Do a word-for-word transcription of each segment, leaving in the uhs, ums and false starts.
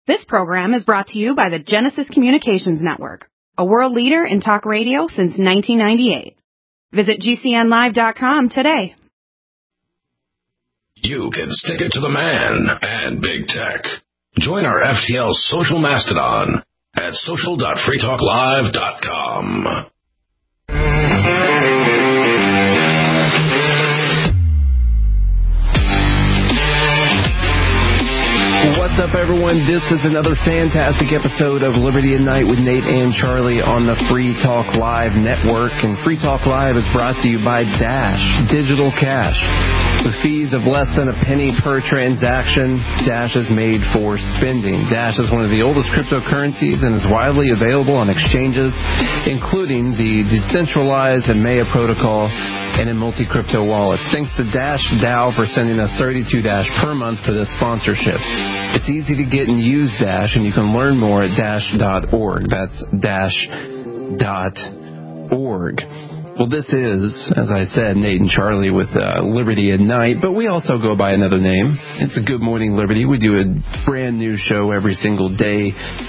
This program is brought to you by the Genesis Communications Network, a world leader in talk radio since nineteen ninety-eight. Visit G C N live dot com today. You can stick it to the man and big tech. Join our F T L social mastodon at social dot free talk live dot com. What's up, everyone? This is another fantastic episode of Liberty at Night with Nate and Charlie on the Free Talk Live network. And Free Talk Live is brought to you by Dash Digital Cash. With fees of less than a penny per transaction, Dash is made for spending. Dash is one of the oldest cryptocurrencies and is widely available on exchanges, including the decentralized and Maya protocol and in multi-crypto wallets. Thanks to Dash DAO for sending us thirty-two Dash per month for this sponsorship. It's easy to get and use Dash, and you can learn more at dash dot org. That's dash dot org. Well, this is, as I said, Nate and Charlie with uh, Liberty at Night, but we also go by another name. It's Good Morning Liberty. We do a brand new show every single day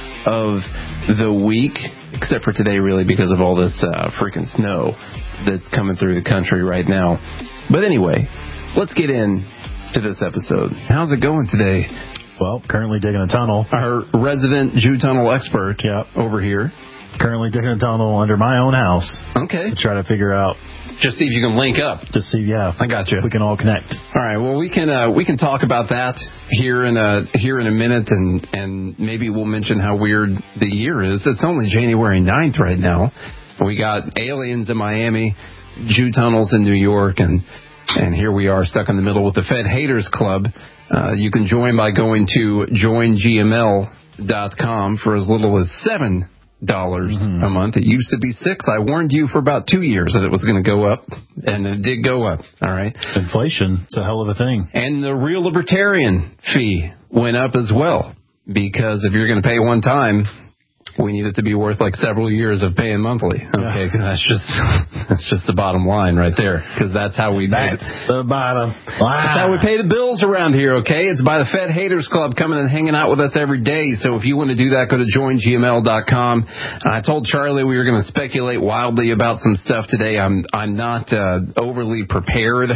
of the week, except for today, really, because of all this uh, freaking snow that's coming through the country right now. But anyway, let's get in to this episode. How's it going today? Well, currently digging a tunnel. Our resident Jew tunnel expert yep. over here. Currently digging a tunnel under my own house. Okay. To try to figure out. Just see if you can link up. Just see, yeah. I got you. We can all connect. All right. Well, we can uh, we can talk about that here in a here in a minute, and and maybe we'll mention how weird the year is. It's only January ninth right now. We got aliens in Miami, Jew tunnels in New York, and and here we are stuck in the middle with the Fed Haters Club. Uh, you can join by going to join G M L dot com for as little as seven dollars mm-hmm. a month. It used to be six. I warned you for about two years that it was going to go up, and it did go up. All right. Inflation. It's a hell of a thing. And the Real Libertarian fee went up as well, because if you're going to pay one time, we need it to be worth like several years of paying monthly. Okay, yeah. that's just that's just the bottom line right there, because that's how we that's pay. the bottom line. That's how we pay the bills around here. Okay, it's by the Fed Haters Club, coming and hanging out with us every day. So if you want to do that, go to join G M L dot com. I told Charlie we were going to speculate wildly about some stuff today. I'm I'm not uh, overly prepared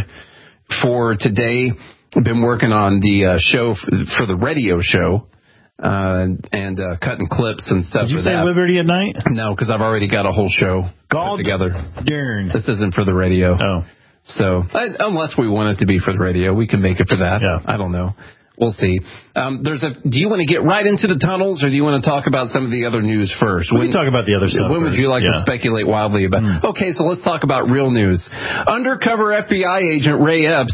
for today. I've been working on the uh, show for, for the radio show. Uh, and uh, cutting clips and stuff. Did you for say that. Liberty at Night? No, because I've already got a whole show put together. Darn. This isn't for the radio. Oh. So, I, unless we want it to be for the radio, we can make it for that. Yeah. I don't know. We'll see. Um, there's a. Do you want to get right into the tunnels, or do you want to talk about some of the other news first? We when, can talk about the other stuff When first. would you like yeah. to speculate wildly about? Mm. Okay, so let's talk about real news. Undercover F B I agent Ray Epps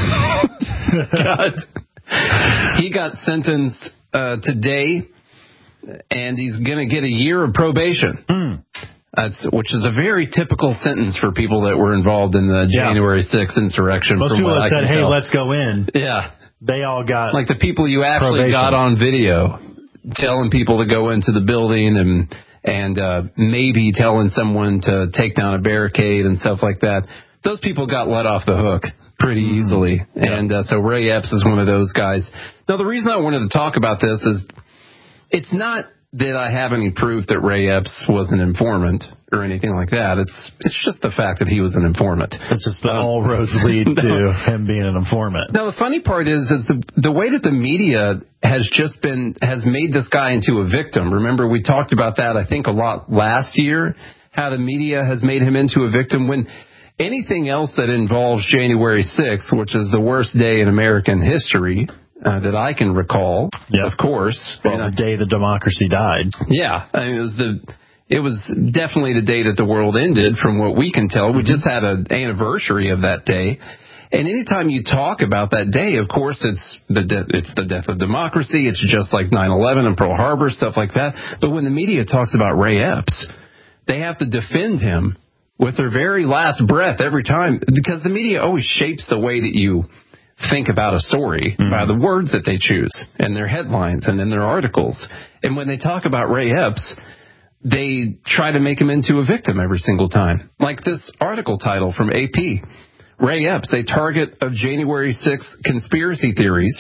got, he got sentenced uh, today. And he's going to get a year of probation, mm. That's, which is a very typical sentence for people that were involved in the yeah. January sixth insurrection. Most from people what that I said, hey, tell. let's go in. Yeah. They all got Like the people you actually probation. got on video telling people to go into the building and, and uh, maybe telling someone to take down a barricade and stuff like that. Those people got let off the hook pretty mm. easily. Yeah. And uh, so Ray Epps is one of those guys. Now, the reason I wanted to talk about this is it's not that I have any proof that Ray Epps was an informant or anything like that. It's it's just the fact that he was an informant. It's just that um, all roads lead no. to him being an informant. Now, the funny part is, is the the way that the media has just been, has made this guy into a victim. Remember, we talked about that, I think, a lot last year, how the media has made him into a victim when anything else that involves January sixth, which is the worst day in American history, Uh, that I can recall, yep. of course. Well, the day the democracy died. Yeah, I mean, it was the, it was definitely the day that the world ended, from what we can tell. We mm-hmm. just had an anniversary of that day, and anytime you talk about that day, of course, it's the de- it's the death of democracy. It's just like nine eleven and Pearl Harbor, stuff like that. But when the media talks about Ray Epps, they have to defend him with their very last breath every time, because the media always shapes the way that you think about a story mm-hmm. by the words that they choose and their headlines and in their articles. And when they talk about Ray Epps, they try to make him into a victim every single time. Like this article title from A P, Ray Epps, a target of January sixth conspiracy theories,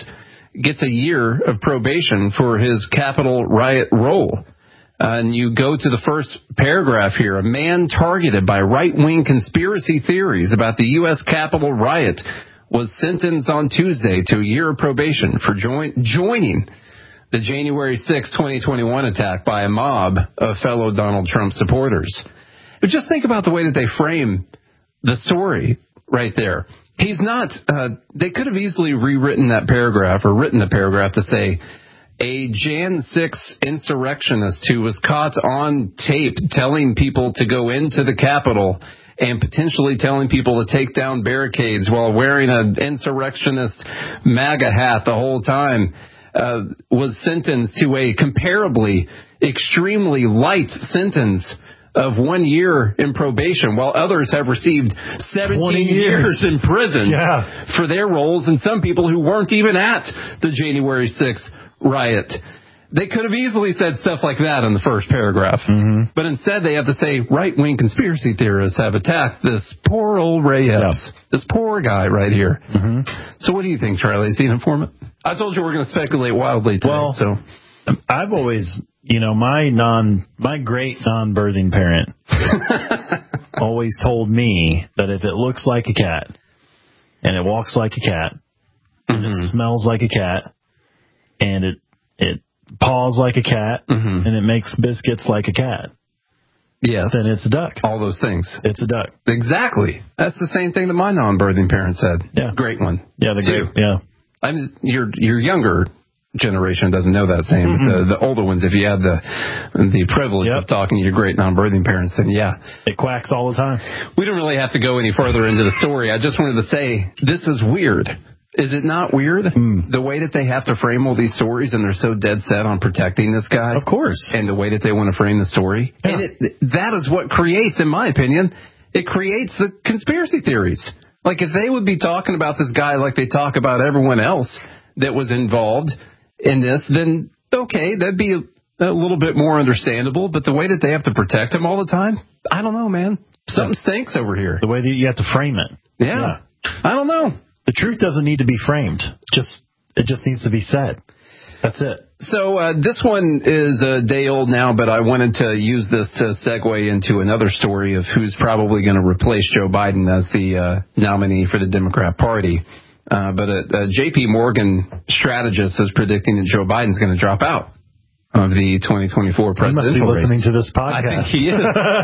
gets a year of probation for his Capitol riot role. Uh, and you go to the first paragraph here. A man targeted by right-wing conspiracy theories about the U S Capitol riot was sentenced on Tuesday to a year of probation for join- joining the January sixth, twenty twenty-one attack by a mob of fellow Donald Trump supporters. But just think about the way that they frame the story right there. He's not, uh, they could have easily rewritten that paragraph or written the paragraph to say, a January sixth insurrectionist who was caught on tape telling people to go into the Capitol and potentially telling people to take down barricades while wearing an insurrectionist MAGA hat the whole time, uh, was sentenced to a comparably extremely light sentence of one year in probation, while others have received seventeen years. years in prison yeah. for their roles, and some people who weren't even at the January sixth riot. They could have easily said stuff like that in the first paragraph. Mm-hmm. But instead they have to say right-wing conspiracy theorists have attacked this poor old Ray Epps, yeah. this poor guy right here. Mm-hmm. So what do you think, Charlie? Is he an informant? I told you we're going to speculate wildly today. Well, so I've always, you know, my non, my great non-birthing parent always told me that if it looks like a cat and it walks like a cat and mm-hmm. it smells like a cat and it it paws like a cat mm-hmm. and it makes biscuits like a cat, yes, then it's a duck. All those things. It's a duck. Exactly. That's the same thing that my non-birthing parents said. Yeah. Great one. Yeah, the Two. great, yeah. I mean, your your younger generation doesn't know that same. Mm-hmm. The, the older ones, if you had the the privilege yep. of talking to your great non-birthing parents, then yeah. It quacks all the time. We don't really have to go any further into the story. I just wanted to say, this is weird. Is it not weird? Mm. The way that they have to frame all these stories, and they're so dead set on protecting this guy. Of course. And the way that they want to frame the story. Yeah. And it, that is what creates, in my opinion, it creates the conspiracy theories. Like, if they would be talking about this guy like they talk about everyone else that was involved in this, then okay, that'd be a, a little bit more understandable. But the way that they have to protect him all the time, I don't know, man. Something stinks over here. The way that you have to frame it. Yeah. yeah. I don't know. The truth doesn't need to be framed. Just it just needs to be said. That's it. So uh, this one is a day old now, but I wanted to use this to segue into another story of who's probably going to replace Joe Biden as the uh, nominee for the Democrat Party. Uh, but a, a J P Morgan strategist is predicting that Joe Biden's going to drop out of the twenty twenty-four presidential race. You must be listening to this podcast. I think he is.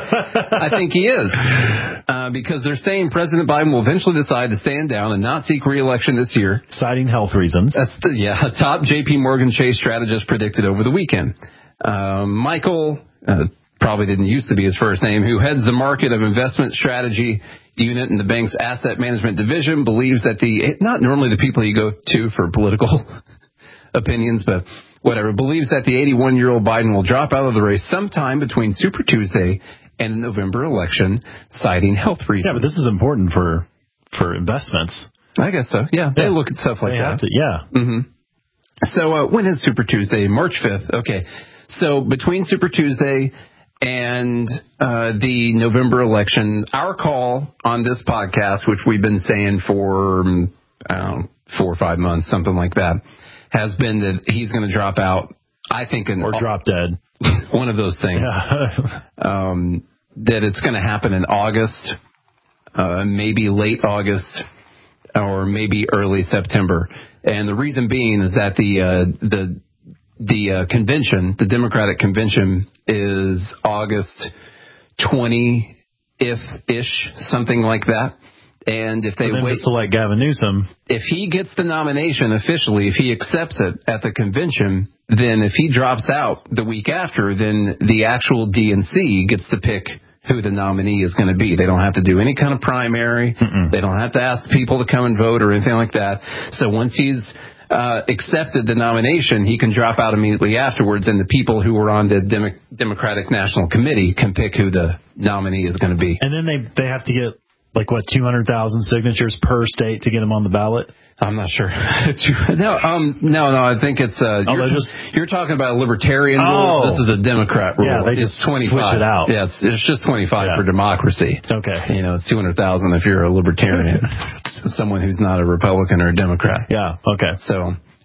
I think he is. Uh, because they're saying President Biden will eventually decide to stand down and not seek re-election this year. Citing health reasons. That's the, yeah, a top J P Morgan Chase strategist predicted over the weekend. Uh, Michael, uh, probably didn't used to be his first name, who heads the market of investment strategy unit in the bank's asset management division, believes that the, not normally the people you go to for political opinions, but whatever, believes that the eighty-one-year-old Biden will drop out of the race sometime between Super Tuesday and the November election, citing health reasons. Yeah, but this is important for for investments. I guess so. Yeah, yeah. They look at stuff like they that. Have to, yeah. Mm-hmm. So uh, when is Super Tuesday? March fifth. Okay. So between Super Tuesday and uh, the November election, our call on this podcast, which we've been saying for um, I don't know, four or five months, something like that, has been that he's going to drop out, I think. In, or drop dead. One of those things. Yeah. um, that it's going to happen in August, uh, maybe late August, or maybe early September. And the reason being is that the uh, the the uh, convention, the Democratic convention, is August twentieth-ish, something like that. And if they wait to select Gavin Newsom, if he gets the nomination officially, if he accepts it at the convention, then if he drops out the week after, then the actual D N C gets to pick who the nominee is going to be. They don't have to do any kind of primary. Mm-mm. They don't have to ask people to come and vote or anything like that. So once he's uh, accepted the nomination, he can drop out immediately afterwards, and the people who were on the Demo- Democratic National Committee can pick who the nominee is going to be. And then they they have to get, like, what, two hundred thousand signatures per state to get him on the ballot? I'm not sure. no, um, no, no. I think it's uh, oh, you're, just, you're talking about a libertarian oh. rule. This is a Democrat rule. Yeah, they it's just twenty-five. switch it out. Yeah, it's, it's just twenty-five yeah. for democracy. Okay. You know, it's two hundred thousand if you're a libertarian, someone who's not a Republican or a Democrat. Yeah. Okay. So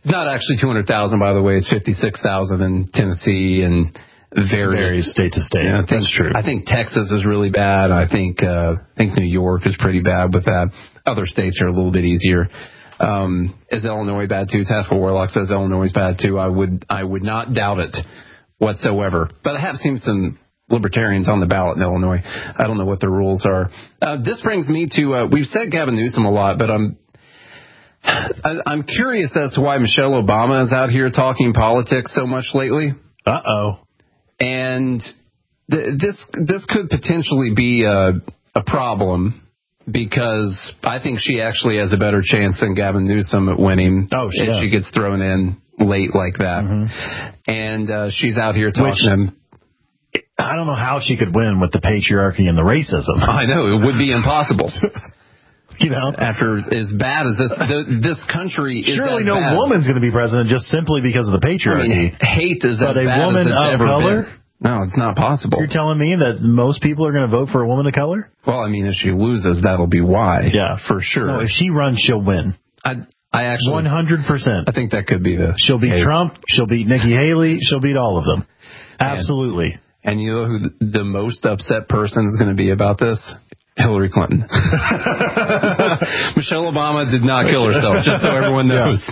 Not actually two hundred thousand, by the way. It's fifty-six thousand in Tennessee and various, varies state to state. You know, I think, That's true. I think Texas is really bad. I think uh, I think New York is pretty bad with that. Other states are a little bit easier. Um, is Illinois bad too? Tasker Warlock says Illinois is bad too. I would I would not doubt it whatsoever. But I have seen some libertarians on the ballot in Illinois. I don't know what the rules are. Uh, this brings me to uh, we've said Gavin Newsom a lot, but I'm I, I'm curious as to why Michelle Obama is out here talking politics so much lately. Uh oh. And th- this this could potentially be a, a problem because I think she actually has a better chance than Gavin Newsom at winning oh, she if does. she gets thrown in late like that. Mm-hmm. And uh, she's out here talking Which, to him. I don't know how she could win with the patriarchy and the racism. I know, it would be impossible. You know, after as bad as this the, this country is, surely no bad. woman's going to be president just simply because of the patriarchy. I mean, hate is but as a bad woman as it's of ever color. Been. No, it's not possible. You're telling me that most people are going to vote for a woman of color? Well, I mean, if she loses, that'll be why. Yeah, for sure. No, if she runs, she'll win. I, I actually one hundred percent. I think that could be the. She'll beat case. Trump. She'll beat Nikki Haley. She'll beat all of them. Absolutely. And, and you know who the, the most upset person is going to be about this? Hillary Clinton. Michelle Obama did not kill herself, just so everyone knows.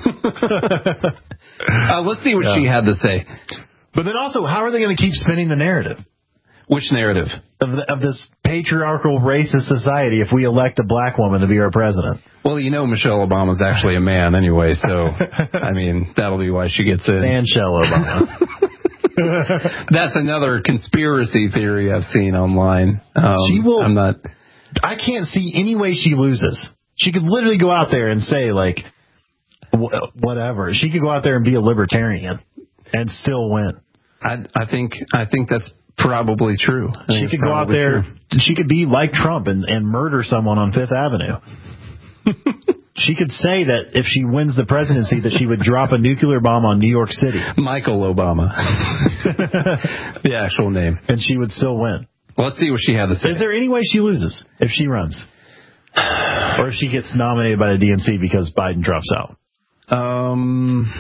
uh, let's see what yeah. she had to say. But then also, how are they going to keep spinning the narrative? Which narrative? Of, the, of this patriarchal, racist society if we elect a black woman to be our president. Well, you know Michelle Obama's actually a man anyway, so, I mean, that'll be why she gets in. And Michelle Obama. That's another conspiracy theory I've seen online. Um, she will... I'm not... I can't see any way she loses. She could literally go out there and say, like, wh- whatever. She could go out there and be a libertarian and still win. I, I think I think that's probably true. I she could go out there. True. She could be like Trump and, and murder someone on Fifth Avenue. She could say that if she wins the presidency that she would drop a nuclear bomb on New York City. Michael Obama. The actual name. And she would still win. Let's see what she had to say. Is there any way she loses if she runs? Or if she gets nominated by the D N C because Biden drops out? Um,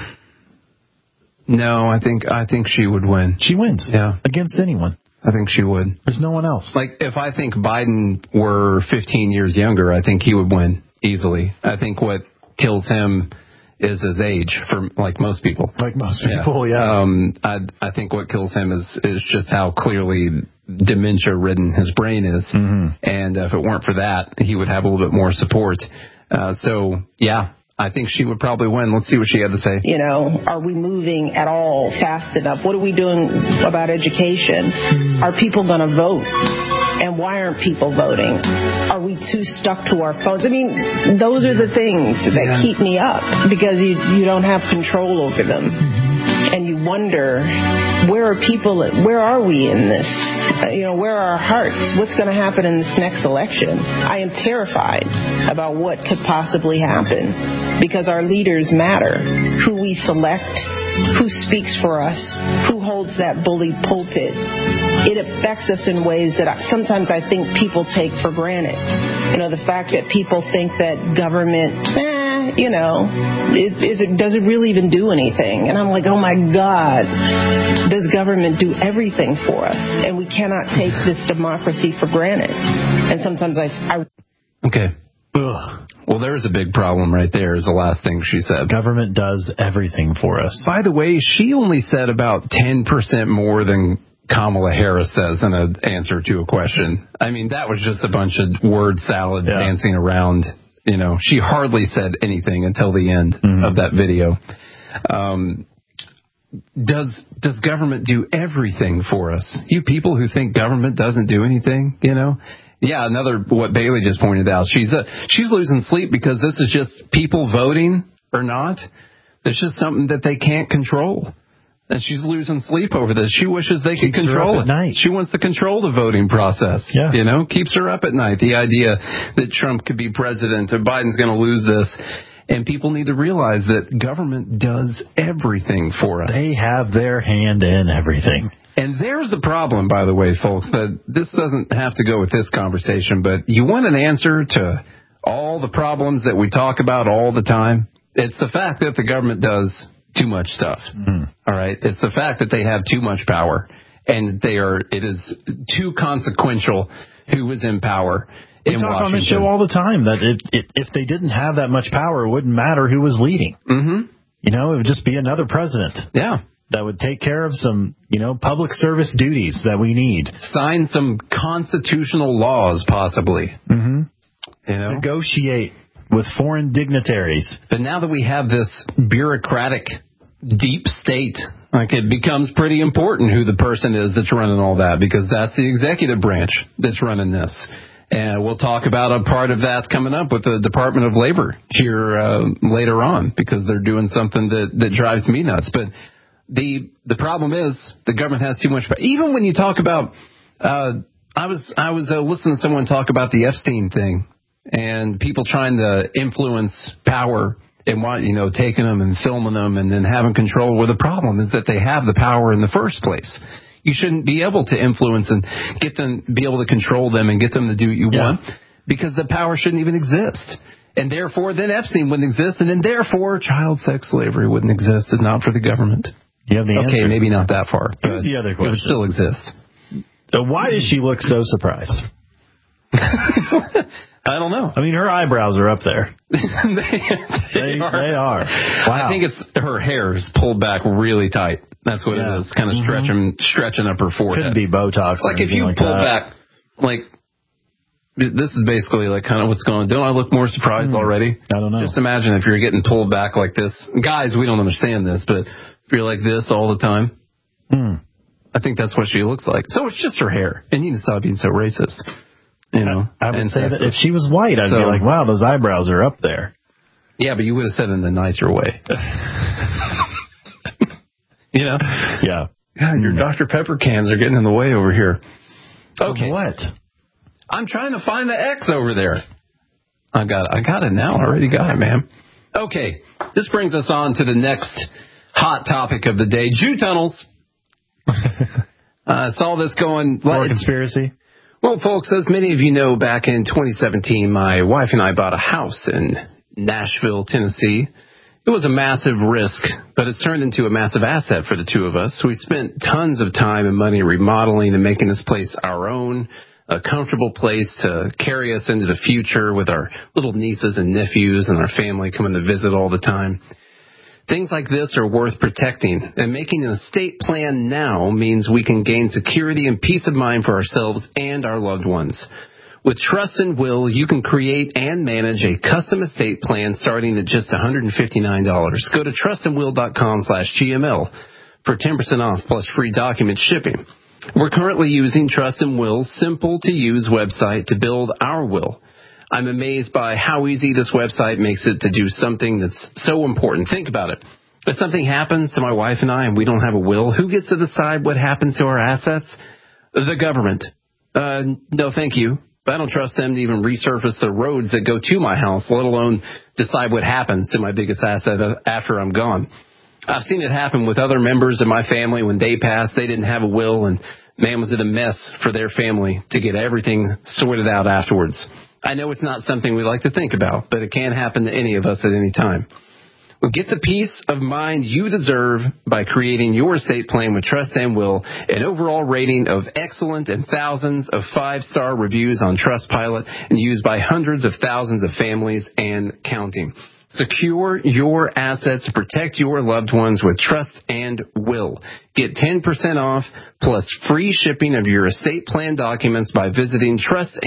no, I think I think she would win. She wins. Yeah. Against anyone. I think she would. There's no one else. Like, if I think Biden were fifteen years younger, I think he would win easily. I think what kills him is his age, for like most people. Like most people, yeah. yeah. Um, I I think what kills him is is just how clearly dementia-ridden his brain is. Mm-hmm. And uh, if it weren't for that, he would have a little bit more support. Uh, so, yeah, I think she would probably win. Let's see what she had to say. You know, are we moving at all fast enough? What are we doing about education? Are people going to vote? And why aren't people voting? Are we too stuck to our phones? I mean, those are the things that yeah. keep me up because you you don't have control over them. And you wonder, where are people, where are we in this? You know, where are our hearts? What's going to happen in this next election? I am terrified about what could possibly happen because our leaders matter. Who we select, who speaks for us, who holds that bully pulpit. It affects us in ways that I, sometimes I think people take for granted. You know, the fact that people think that government, eh, you know, is, is it, does it really even do anything? And I'm like, oh my God, does government do everything for us? And we cannot take this democracy for granted. And sometimes I... I okay. Ugh. Well, there's a big problem right there is the last thing she said. Government does everything for us. By the way, she only said about ten percent more than Kamala Harris says in an answer to a question. I mean, that was just a bunch of word salad yeah. dancing around. You know, she hardly said anything until the end mm-hmm. of that video. Um, does does government do everything for us? You people who think government doesn't do anything, you know? Yeah, another, what Bailey just pointed out, she's uh, she's losing sleep because this is just people voting or not. It's just something that they can't control. And she's losing sleep over this. She wishes they could Keeps control her up it. At night. She wants to control the voting process. Yeah. You know, keeps her up at night. The idea that Trump could be president or Biden's going to lose this. And people need to realize that government does everything for us. They have their hand in everything. And there's the problem, by the way, folks, that this doesn't have to go with this conversation, but you want an answer to all the problems that we talk about all the time? It's the fact that the government does too much stuff. Mm-hmm. All right. It's the fact that they have too much power, and they are. It is too consequential who is in power. We in talk Washington. on the show all the time that it, it, if they didn't have that much power, it wouldn't matter who was leading. Mm-hmm. You know, it would just be another president. Yeah. That would take care of some, you know, public service duties that we need. Sign some constitutional laws, possibly. Mm-hmm. You know? Negotiate with foreign dignitaries. But now that we have this bureaucratic deep state, like it becomes pretty important who the person is that's running all that, because that's the executive branch that's running this. And we'll talk about a part of that coming up with the Department of Labor here uh, later on, because they're doing something that, that drives me nuts. But the the problem is the government has too much power. Even when you talk about, uh, I was I was uh, listening to someone talk about the Epstein thing and people trying to influence power and want, you know, taking them and filming them and then having control. Where the problem is that they have the power in the first place. You shouldn't be able to influence and get them, be able to control them and get them to do what you yeah. want, because the power shouldn't even exist. And therefore, then Epstein wouldn't exist, and then therefore, child sex slavery wouldn't exist, if not for the government. You have the okay, answer. Maybe not that far. Here's the other question. It would still exist. So why does she look so surprised? I don't know. I mean, her eyebrows are up there. they, they, they, are. they are. Wow. I think it's her hair is pulled back really tight. That's what yeah. it is. Kind of stretching, mm-hmm. stretching up her forehead. Couldn't be Botox. Like if you like pull that. back, like this is basically like kind of what's going on. Don't I look more surprised mm. already? I don't know. Just imagine if you're getting pulled back like this. Guys, we don't understand this, but if you're like this all the time, mm. I think that's what she looks like. So it's just her hair. And you need to stop being so racist. You know, I would and say sexist. that if she was white, I'd so, be like, wow, those eyebrows are up there. Yeah, but you would have said it in a nicer way. You know? Yeah. God, your Doctor Pepper cans are getting in the way over here. Okay. What? I'm trying to find the X over there. I got it. I got it now. I already got it, man. Okay. This brings us on to the next hot topic of the day. Jew tunnels. I uh, saw this going. More conspiracy? Well, folks, as many of you know, back in twenty seventeen, my wife and I bought a house in Nashville, Tennessee. It was a massive risk, but it's turned into a massive asset for the two of us. We spent tons of time and money remodeling and making this place our own, a comfortable place to carry us into the future with our little nieces and nephews and our family coming to visit all the time. Things like this are worth protecting, and making an estate plan now means we can gain security and peace of mind for ourselves and our loved ones. With Trust and Will, you can create and manage a custom estate plan starting at just one hundred fifty-nine dollars. Go to trustandwill.com slash GML for ten percent off plus free document shipping. We're currently using Trust and Will's simple-to-use website to build our will. I'm amazed by how easy this website makes it to do something that's so important. Think about it. If something happens to my wife and I and we don't have a will, who gets to decide what happens to our assets? The government. Uh, no, thank you. I don't trust them to even resurface the roads that go to my house, let alone decide what happens to my biggest asset after I'm gone. I've seen it happen with other members of my family. When they passed, they didn't have a will, and man, was it a mess for their family to get everything sorted out afterwards. I know it's not something we like to think about, but it can happen to any of us at any time. Well, get the peace of mind you deserve by creating your estate plan with Trust and Will, an overall rating of excellent and thousands of five-star reviews on Trustpilot and used by hundreds of thousands of families and counting. Secure your assets, protect your loved ones with Trust and Will. Get ten percent off plus free shipping of your estate plan documents by visiting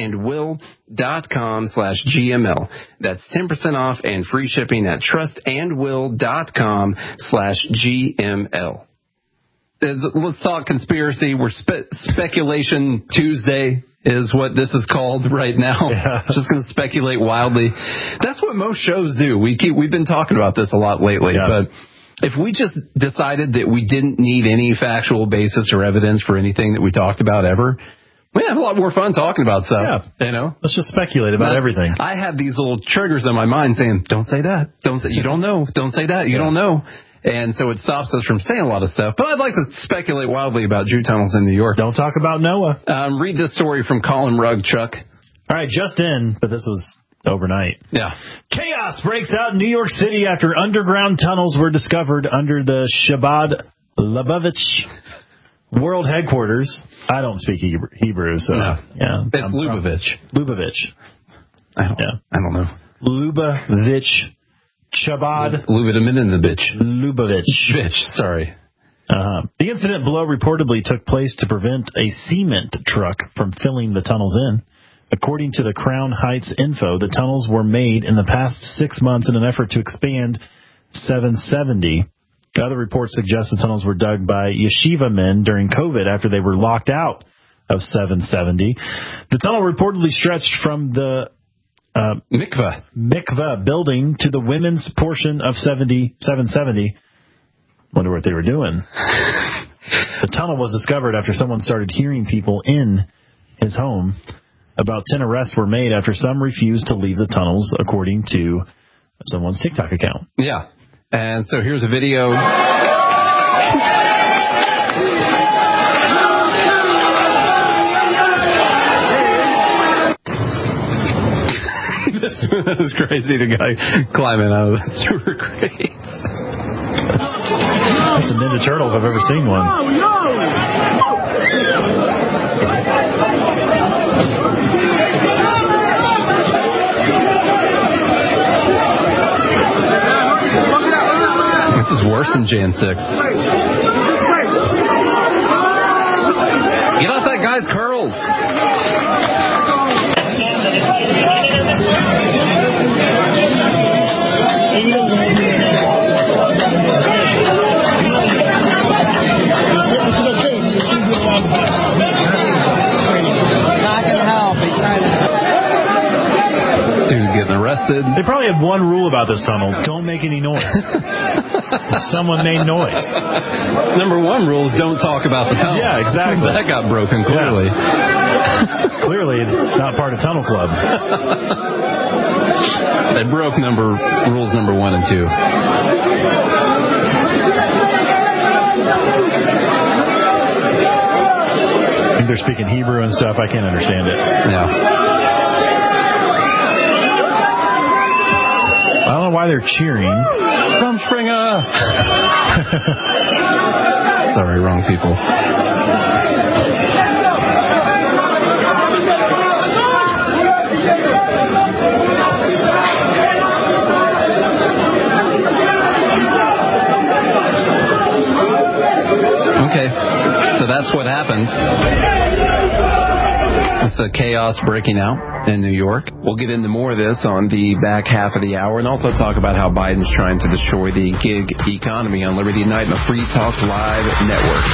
trustandwill.com slash GML. That's ten percent off and free shipping at trustandwill.com slash GML. Let's talk conspiracy. We're spe- speculation Tuesday is what this is called right now. Yeah. Just going to speculate wildly. That's what most shows do. We keep, we've been talking about this a lot lately, yeah. But if we just decided that we didn't need any factual basis or evidence for anything that we talked about ever, we have a lot more fun talking about stuff. Yeah. You know, let's just speculate about but everything. I have these little triggers in my mind saying, don't say that. Don't say, you don't know. Don't say that. You yeah. don't know. And so it stops us from saying a lot of stuff. But I'd like to speculate wildly about Jew tunnels in New York. Don't talk about Noah. Um, read this story from Colin Rugg, Chuck. All right, just in, but this was overnight. Yeah. Chaos breaks out in New York City after underground tunnels were discovered under the Chabad Lubavitch World Headquarters. I don't speak Hebrew, so no. yeah. It's I'm Lubavitch. From, Lubavitch. I don't, yeah. I don't know. Lubavitch. Chabad. Lubavitch. Lubavitch. Bitch, sorry. Uh-huh. The incident below reportedly took place to prevent a cement truck from filling the tunnels in. According to the Crown Heights info, the tunnels were made in the past six months in an effort to expand seven seventy. Other reports suggest the tunnels were dug by yeshiva men during COVID after they were locked out of seven seventy. The tunnel reportedly stretched from the uh, mikveh mikveh building to the women's portion of seventy-seven seventy. Wonder what they were doing. The tunnel was discovered after someone started hearing people in his home. About ten arrests were made after some refused to leave the tunnels, according to someone's TikTok account. Yeah. And so here's a video. This is crazy. The guy climbing out of the sewer grates. That's, that's a Ninja Turtle if I've ever seen one. This is worse than Jan six. Get off that guy's curls. Dude getting arrested. They probably have one rule about this tunnel. Don't make any noise. Someone made noise. Number one rule is don't talk about the tunnel. Yeah, exactly. That got broken, clearly. Yeah. Clearly not part of Tunnel Club. They broke number rules number one and two. I think they're speaking Hebrew and stuff. I can't understand it. Yeah. I don't know why they're cheering. Come Springer! Sorry, wrong people. Okay, so that's what happened. It's the chaos breaking out in New York. We'll get into more of this on the back half of the hour and also talk about how Biden's trying to destroy the gig economy on Liberty Night and the Free Talk Live network.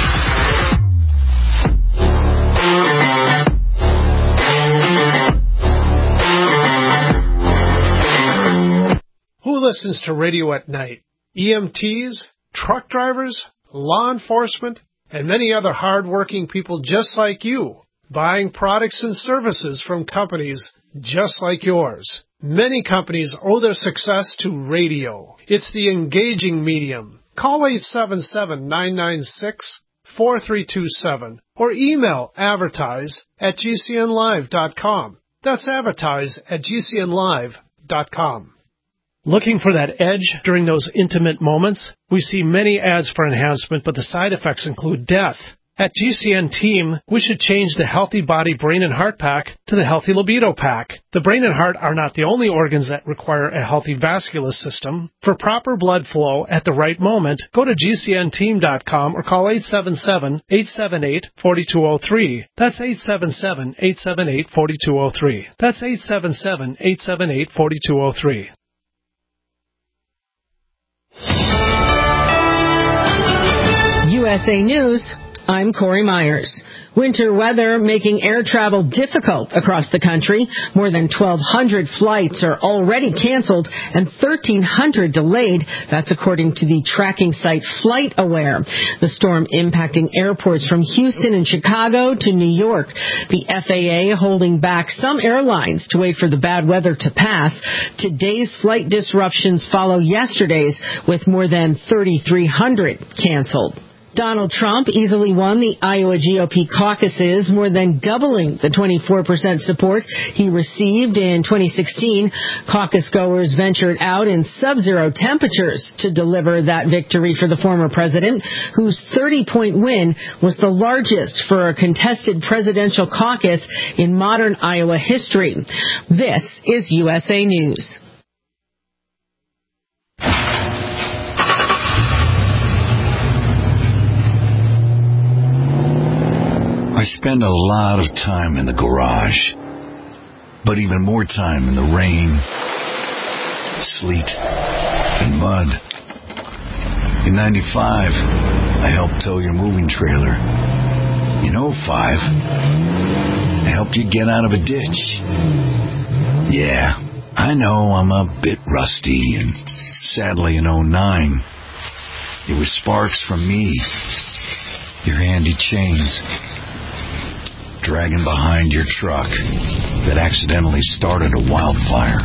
Who listens to radio at night? E M Ts, truck drivers, law enforcement, and many other hard-working people just like you, buying products and services from companies just like yours. Many companies owe their success to radio. It's the engaging medium. Call eight seven seven, nine nine six, four three two seven or email advertise at g c n live dot com. That's advertise at g c n live dot com. Looking for that edge during those intimate moments? We see many ads for enhancement, but the side effects include death. At G C N Team, we should change the Healthy Body Brain and Heart Pack to the Healthy Libido Pack. The brain and heart are not the only organs that require a healthy vascular system. For proper blood flow at the right moment, go to g c n team dot com or call eight seven seven, eight seven eight, four two zero three. That's eight seven seven, eight seven eight, four two zero three. That's eight seven seven, eight seven eight, four two zero three. U S A News, I'm Corey Myers. Winter weather making air travel difficult across the country. More than twelve hundred flights are already canceled and thirteen hundred delayed. That's according to the tracking site FlightAware. The storm impacting airports from Houston and Chicago to New York. The F A A holding back some airlines to wait for the bad weather to pass. Today's flight disruptions follow yesterday's with more than thirty-three hundred canceled. Donald Trump easily won the Iowa G O P caucuses, more than doubling the twenty-four percent support he received in twenty sixteen. Caucus goers ventured out in sub-zero temperatures to deliver that victory for the former president, whose thirty-point win was the largest for a contested presidential caucus in modern Iowa history. This is U S A News. I spend a lot of time in the garage, but even more time in the rain, sleet, and mud. In ninety-five, I helped tow your moving trailer. In oh five, I helped you get out of a ditch. Yeah, I know I'm a bit rusty, and sadly in oh nine, it was sparks from me, your handy chains, dragging behind your truck that accidentally started a wildfire.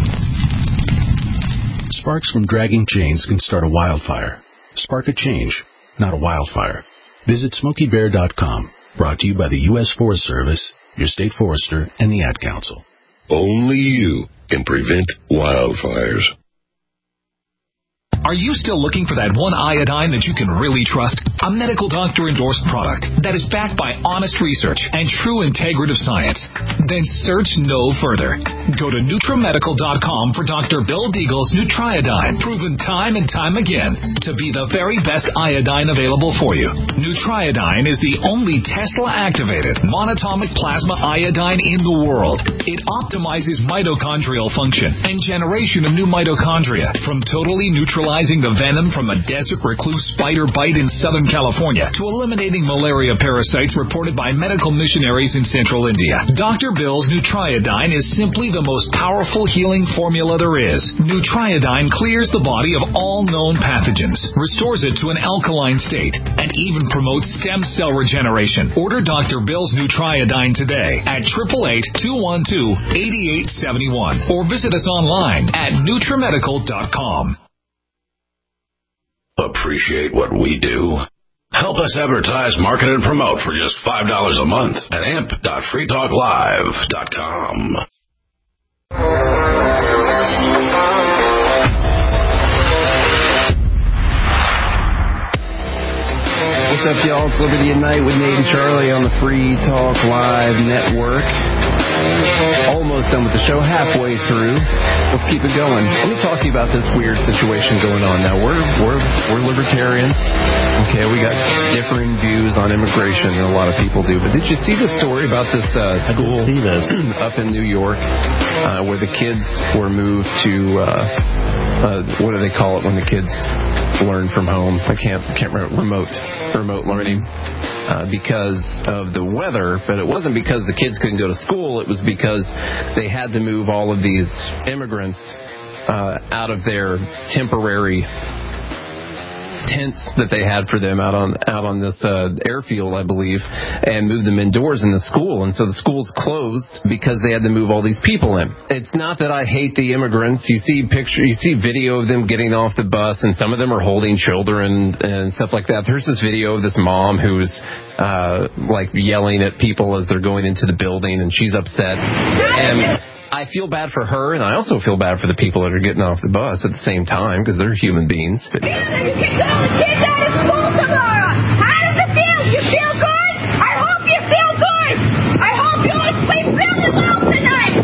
Sparks from dragging chains can start a wildfire. Spark a change, not a wildfire. Visit Smokey Bear dot com. Brought to you by the U S Forest Service, your state forester, and the Ad Council. Only you can prevent wildfires. Are you still looking for that one iodine that you can really trust? A medical doctor-endorsed product that is backed by honest research and true integrative science? Then search no further. Go to NutriMedical dot com for Doctor Bill Deagle's Nutriodine, proven time and time again to be the very best iodine available for you. Nutriodine is the only Tesla-activated monatomic plasma iodine in the world. It optimizes mitochondrial function and generation of new mitochondria from totally neutralizing the venom from a desert recluse spider bite in Southern California to eliminating malaria parasites reported by medical missionaries in central India. Doctor Bill's Nutriodine is simply the most powerful healing formula there is. Nutriodine clears the body of all known pathogens, restores it to an alkaline state, and even promotes stem cell regeneration. Order Doctor Bill's Nutriodine today at eight eight eight, two one two, eight eight seven one or visit us online at NutriMedical dot com. Appreciate what we do? Help us advertise, market, and promote for just five dollars a month at amp dot free talk live dot com. What's up, y'all? It's Liberty at Night with Nate and Charlie on the Free Talk Live Network. Almost done with the show, halfway through. Let's keep it going. Let me talk to you about this weird situation going on. Now, we're we're we're libertarians. Okay, we got differing views on immigration than a lot of people do. But did you see the story about this uh, school I did see this. up in New York uh, where the kids were moved to uh, uh, what do they call it when the kids learn from home? I can't can't remember. Remote remote learning. Uh, because of the weather, but it wasn't because the kids couldn't go to school. It was because they had to move all of these immigrants uh, out of their temporary tents that they had for them out on out on this uh, airfield, I believe, and moved them indoors in the school. And so the school's closed because they had to move all these people in. It's not that I hate the immigrants. You see picture, you see video of them getting off the bus, and some of them are holding children and stuff like that. There's this video of this mom who's uh, like yelling at people as they're going into the building, and she's upset. And I feel bad for her, and I also feel bad for the people that are getting off the bus at the same time because they're human beings. But, yeah, you can go and get out of school tomorrow. How does it feel? You feel good? I hope you feel good. I hope you all sleep really well tonight.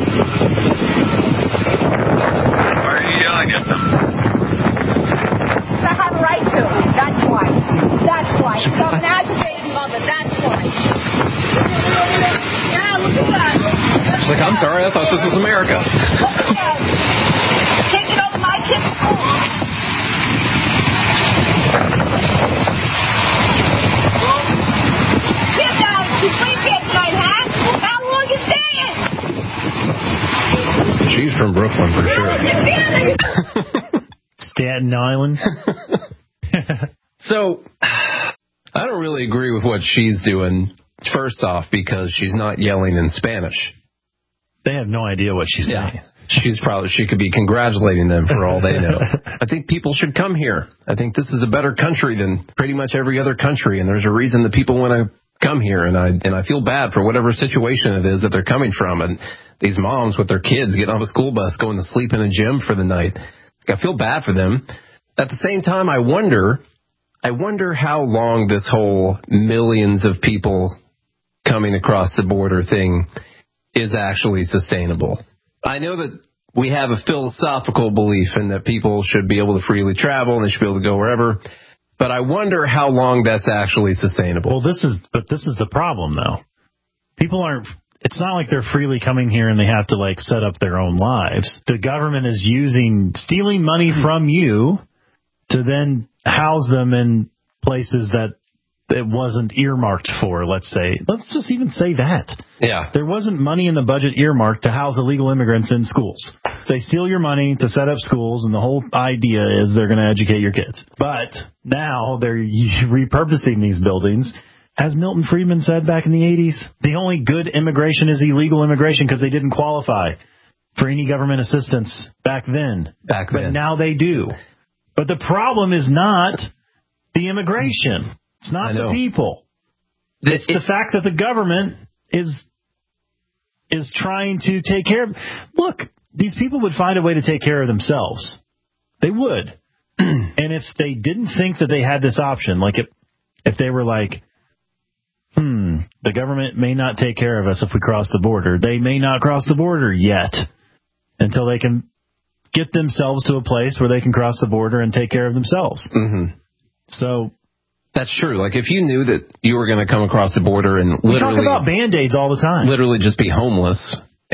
Why are you yelling at them? I have a right to. That's why. That's why. Because I'm an aggravated mother. That's why. Yeah, look at that. She's like, I'm sorry, I thought this was America. Taking over my kid's school. Sit down. You sleep here tonight, huh? How long you staying? She's from Brooklyn for sure. Staten Island. So, I don't really agree with what she's doing, first off, because she's not yelling in Spanish. They have no idea what she's Yeah. saying. She's probably, she could be congratulating them for all they know. I think people should come here. I think this is a better country than pretty much every other country, and there's a reason that people want to come here, and I and I feel bad for whatever situation it is that they're coming from, and these moms with their kids getting off a school bus, going to sleep in a gym for the night. I feel bad for them. At the same time, I wonder, I wonder how long this whole millions of people coming across the border thing is actually sustainable. I know that we have a philosophical belief in that people should be able to freely travel and they should be able to go wherever, but I wonder how long that's actually sustainable. Well, this is, but this is the problem, though. People aren't, it's not like they're freely coming here and they have to, like, set up their own lives. The government is using, stealing money from you to then house them in places that it wasn't earmarked for, let's say. Let's just even say that. Yeah. There wasn't money in the budget earmarked to house illegal immigrants in schools. They steal your money to set up schools, and the whole idea is they're going to educate your kids. But now they're repurposing these buildings. As Milton Friedman said back in the eighties, the only good immigration is illegal immigration because they didn't qualify for any government assistance back then. Back then. But now they do. But the problem is not the immigration. It's not the people. It's the fact that the government is is trying to take care of... Look, these people would find a way to take care of themselves. They would. And if they didn't think that they had this option, like if, if they were like, hmm, the government may not take care of us if we cross the border. They may not cross the border yet until they can get themselves to a place where they can cross the border and take care of themselves. Mm-hmm. So... That's true. Like, if you knew that you were going to come across the border and literally... We talk about Band-Aids all the time. Literally just be homeless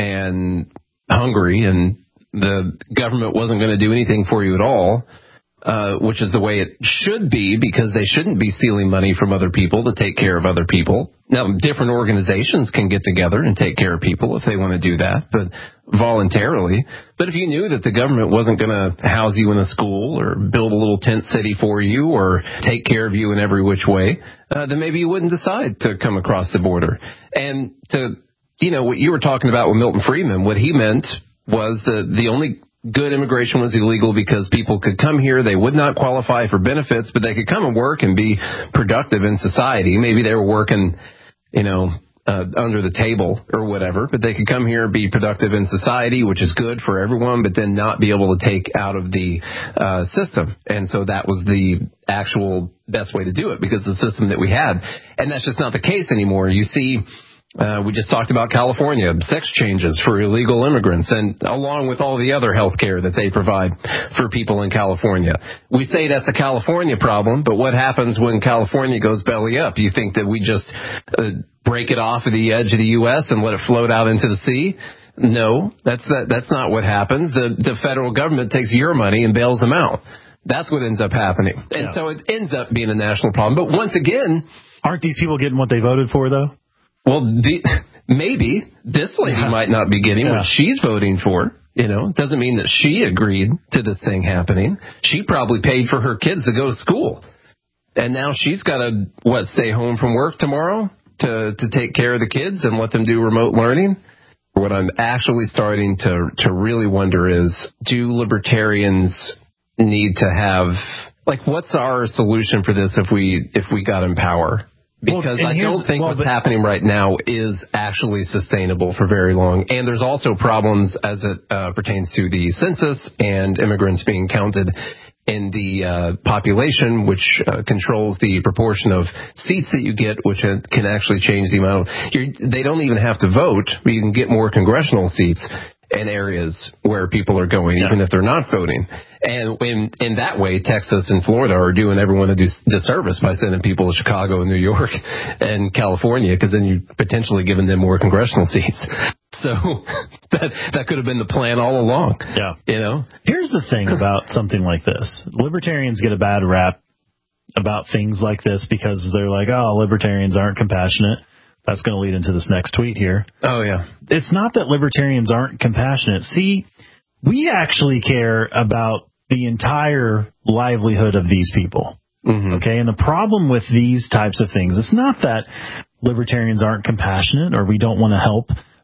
and hungry, and the government wasn't going to do anything for you at all, uh, which is the way it should be, because they shouldn't be stealing money from other people to take care of other people. Now, different organizations can get together and take care of people if they want to do that, but voluntarily. But if you knew that the government wasn't going to house you in a school or build a little tent city for you or take care of you in every which way, uh, then maybe you wouldn't decide to come across the border. And to, you know, what you were talking about with Milton Friedman, what he meant was that the only good immigration was illegal because people could come here, they would not qualify for benefits, but they could come and work and be productive in society. Maybe they were working, you know, uh, under the table or whatever, but they could come here and be productive in society, which is good for everyone, but then not be able to take out of the uh, system. And so that was the actual best way to do it, because the system that we had. And that's just not the case anymore. You see, Uh, we just talked about California, sex changes for illegal immigrants, and along with all the other health care that they provide for people in California. We say that's a California problem, but what happens when California goes belly up? You think that we just uh, break it off of the edge of the U S and let it float out into the sea? No, that's that, that's not what happens. The, the federal government takes your money and bails them out. That's what ends up happening. And Yeah. so it ends up being a national problem. But once again... Aren't these people getting what they voted for, though? Well, the, maybe this lady yeah. might not be getting yeah. what she's voting for. You know, it doesn't mean that she agreed to this thing happening. She probably paid for her kids to go to school. And now she's got to, what, stay home from work tomorrow to, to take care of the kids and let them do remote learning? What I'm actually starting to, to really wonder is, do libertarians need to have, like, what's our solution for this if we, if we got in power? Because well, I don't think well, what's but, happening right now is actually sustainable for very long. And there's also problems as it uh, pertains to the census and immigrants being counted in the uh, population, which uh, controls the proportion of seats that you get, which can actually change the amount of... You're, they don't even have to vote, but you can get more congressional seats in areas where people are going, yeah. even if they're not voting. And in, in that way, Texas and Florida are doing everyone a disservice by sending people to Chicago and New York and California, because then you're potentially giving them more congressional seats. So that that could have been the plan all along. Yeah. You know? Here's the thing about something like this. Libertarians get a bad rap about things like this because they're like, oh, libertarians aren't compassionate. That's going to lead into this next tweet here. Oh, yeah. It's not that libertarians aren't compassionate. See, we actually care about the entire livelihood of these people. Mm-hmm. Okay? And the problem with these types of things, it's not that libertarians aren't compassionate or we don't want to help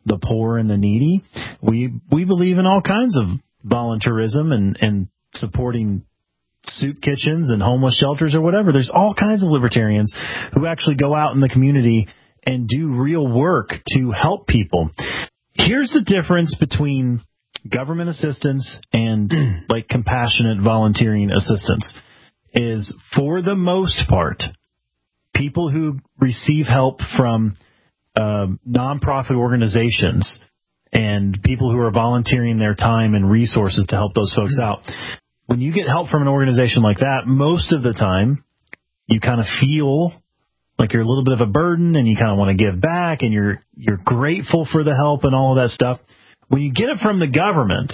the poor and the needy. We we believe in all kinds of volunteerism and, and supporting soup kitchens and homeless shelters or whatever. There's all kinds of libertarians who actually go out in the community and do real work to help people. Here's the difference between government assistance and like compassionate volunteering assistance is, for the most part, people who receive help from uh, nonprofit organizations and people who are volunteering their time and resources to help those folks out. When you get help from an organization like that, most of the time you kind of feel like you're a little bit of a burden and you kind of want to give back and you're you're grateful for the help and all of that stuff. When you get it from the government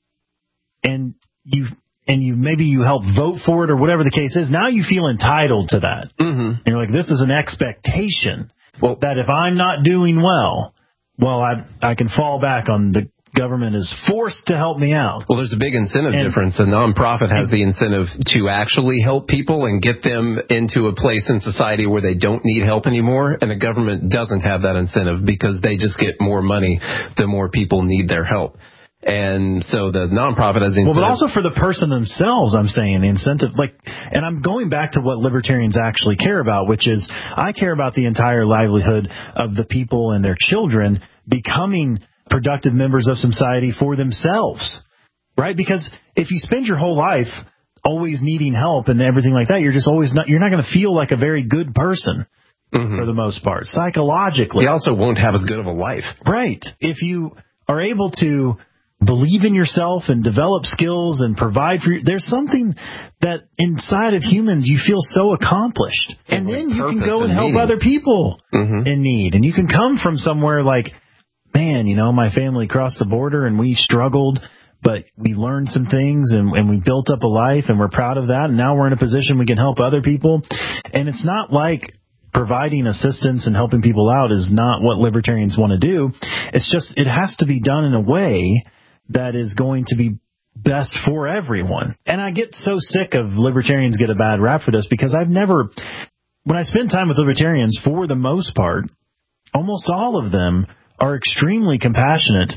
and you and you maybe you help vote for it or whatever the case is, now you feel entitled to that. Mm-hmm. And you're like, this is an expectation well, that if I'm not doing well, well, I I can fall back on the government is forced to help me out. Well, there's a big incentive and, difference. A nonprofit has the incentive to actually help people and get them into a place in society where they don't need help anymore, and the government doesn't have that incentive because they just get more money the more people need their help. And so the nonprofit has the incentive. Well, but also for the person themselves, I'm saying the incentive, like, and I'm going back to what libertarians actually care about, which is I care about the entire livelihood of the people and their children becoming productive members of society for themselves, right? Because if you spend your whole life always needing help and everything like that, you're just always not, you're not going to feel like a very good person mm-hmm. for the most part, psychologically. You also won't have as good of a life. Right. If you are able to believe in yourself and develop skills and provide for you, there's something that inside of humans you feel so accomplished. And, and then you can go and, and help meaning. other people mm-hmm. in need. And you can come from somewhere like, man, you know, my family crossed the border and we struggled, but we learned some things and, and we built up a life and we're proud of that. And now we're in a position we can help other people. And it's not like providing assistance and helping people out is not what libertarians want to do. It's just it has to be done in a way that is going to be best for everyone. And I get so sick of libertarians get a bad rap for this because I've never, when I spend time with libertarians, for the most part, almost all of them are extremely compassionate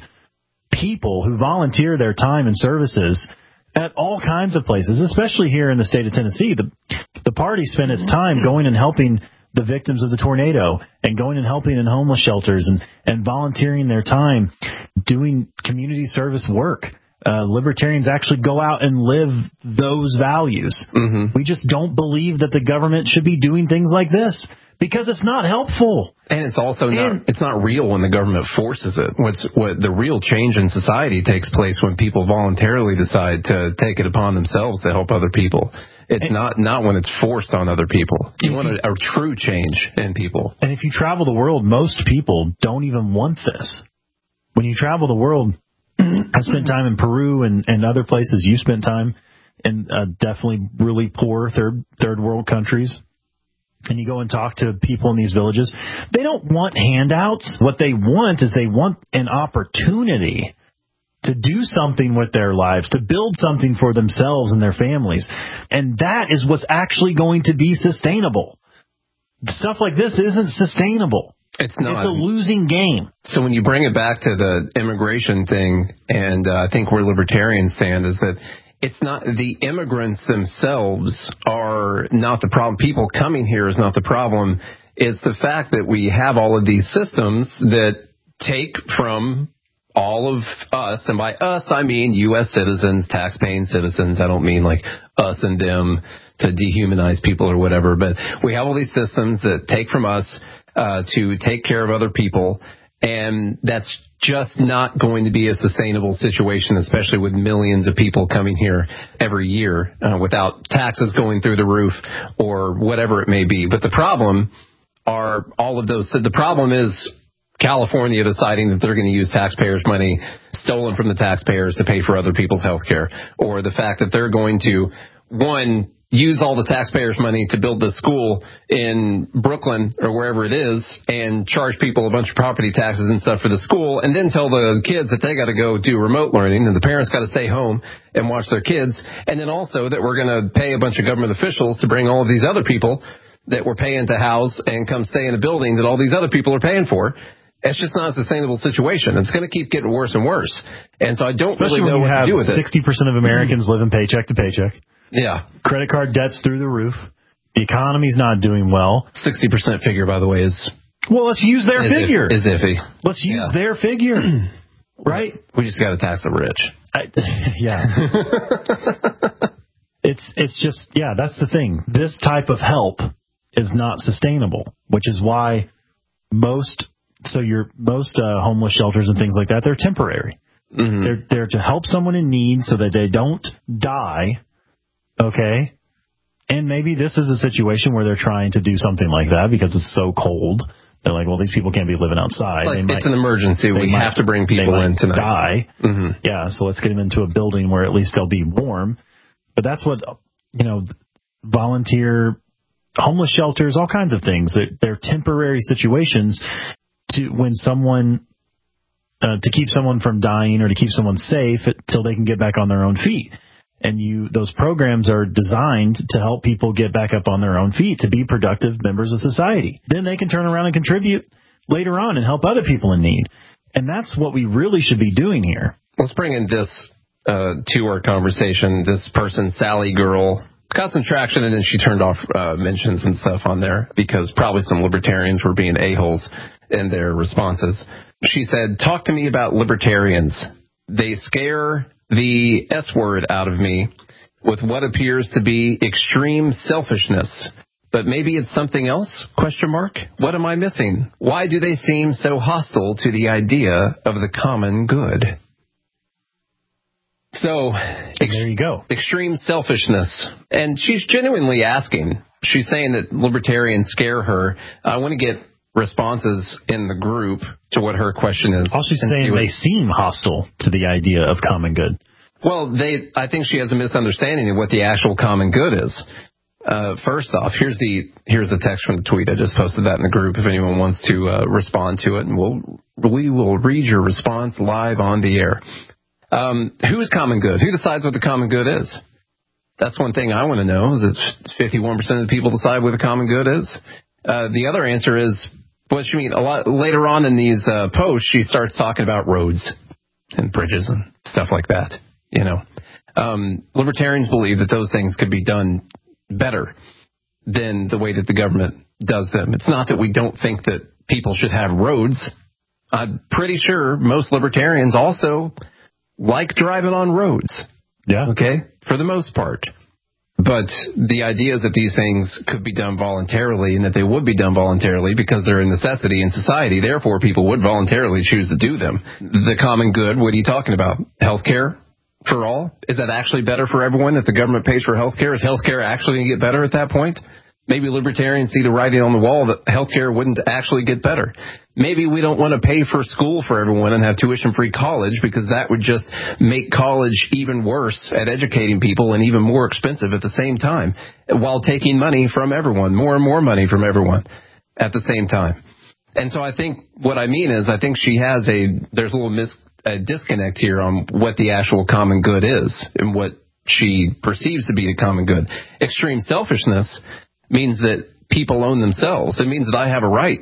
people who volunteer their time and services at all kinds of places, especially here in the state of Tennessee. The, the party spent its time going and helping the victims of the tornado and going and helping in homeless shelters and, and volunteering their time doing community service work. Uh, libertarians actually go out and live those values. Mm-hmm. We just don't believe that the government should be doing things like this. Because it's not helpful. And it's also and, not it's not real when the government forces it. What's what the real change in society takes place when people voluntarily decide to take it upon themselves to help other people. It's and, not, not when it's forced on other people. You want a, a true change in people. And if you travel the world, most people don't even want this. When you travel the world, I spent time in Peru and, and other places. You spent time in uh, definitely really poor third third world countries. And you go and talk to people in these villages, they don't want handouts. What they want is they want an opportunity to do something with their lives, to build something for themselves and their families. And that is what's actually going to be sustainable. Stuff like this isn't sustainable. It's not. It's a losing game. So when you bring it back to the immigration thing, and uh, I think where libertarians stand is that it's not the immigrants themselves are not the problem. People coming here is not the problem. It's the fact that we have all of these systems that take from all of us, and by us I mean U S citizens, tax-paying citizens. I don't mean like us and them to dehumanize people or whatever, but we have all these systems that take from us uh, to take care of other people. And that's just not going to be a sustainable situation, especially with millions of people coming here every year uh, without taxes going through the roof or whatever it may be. But the problem are all of those. The problem is California deciding that they're going to use taxpayers' money stolen from the taxpayers to pay for other people's health care, or the fact that they're going to, one, use all the taxpayers' money to build this school in Brooklyn or wherever it is and charge people a bunch of property taxes and stuff for the school, and then tell the kids that they got to go do remote learning and the parents got to stay home and watch their kids, and then also that we're going to pay a bunch of government officials to bring all of these other people that we're paying to house and come stay in a building that all these other people are paying for. It's just not a sustainable situation. It's going to keep getting worse and worse. And so I don't Especially really know when you what have to do with it. sixty percent of Americans living paycheck to paycheck. Yeah. Credit card debt's through the roof. The economy's not doing well. sixty percent figure, by the way, is... Well, let's use their is figure. Is iffy. Let's use yeah. their figure. Right? We just got to tax the rich. I, yeah. it's it's just, yeah, that's the thing. This type of help is not sustainable, which is why most, so your most uh, homeless shelters and things like that, they're temporary. Mm-hmm. They're they're to help someone in need so that they don't die. Okay. And maybe this is a situation where they're trying to do something like that because it's so cold. They're like, well, these people can't be living outside. Like, they it's might, an emergency. We might, have to bring people in tonight. Die. Mm-hmm. Yeah, so let's get them into a building where at least they'll be warm. But that's what, you know, volunteer homeless shelters, all kinds of things. They're, they're temporary situations to when someone, uh, to keep someone from dying or to keep someone safe until they can get back on their own feet. And you, those programs are designed to help people get back up on their own feet, to be productive members of society. Then they can turn around and contribute later on and help other people in need. And that's what we really should be doing here. Let's bring in this uh, to our conversation. This person, Sally Girl, got some traction, and then she turned off uh, mentions and stuff on there because probably some libertarians were being a-holes in their responses. She said, talk to me about libertarians. They scare the S word out of me with what appears to be extreme selfishness. But maybe it's something else? Question mark. What am I missing? Why do they seem so hostile to the idea of the common good? So, ex- there you go. Extreme selfishness. And she's genuinely asking. She's saying that libertarians scare her. I want to get responses in the group to what her question is. All she's saying, what, they seem hostile to the idea of common good. Well, they. I think she has a misunderstanding of what the actual common good is. Uh, first off, here's the here's the text from the tweet. I just posted that in the group if anyone wants to uh, respond to it, and we'll we will read your response live on the air. Um, who is common good? Who decides what the common good is? That's one thing I want to know. Is it fifty-one percent of the people decide what the common good is? Uh, the other answer is, what you mean? A lot later on in these uh, posts, she starts talking about roads and bridges and stuff like that. You know, um, libertarians believe that those things could be done better than the way that the government does them. It's not that we don't think that people should have roads. I'm pretty sure most libertarians also like driving on roads. Yeah. Okay. For the most part. But the idea is that these things could be done voluntarily and that they would be done voluntarily because they're a necessity in society. Therefore, people would voluntarily choose to do them. The common good, what are you talking about? Healthcare for all? Is that actually better for everyone if the government pays for healthcare? Is healthcare actually going to get better at that point? Maybe libertarians see the writing on the wall that healthcare wouldn't actually get better. Maybe we don't want to pay for school for everyone and have tuition-free college because that would just make college even worse at educating people and even more expensive at the same time while taking money from everyone, more and more money from everyone at the same time. And so I think what I mean is I think she has a, there's a little mis, a disconnect here on what the actual common good is and what she perceives to be the common good. Extreme selfishness means that people own themselves. It means that I have a right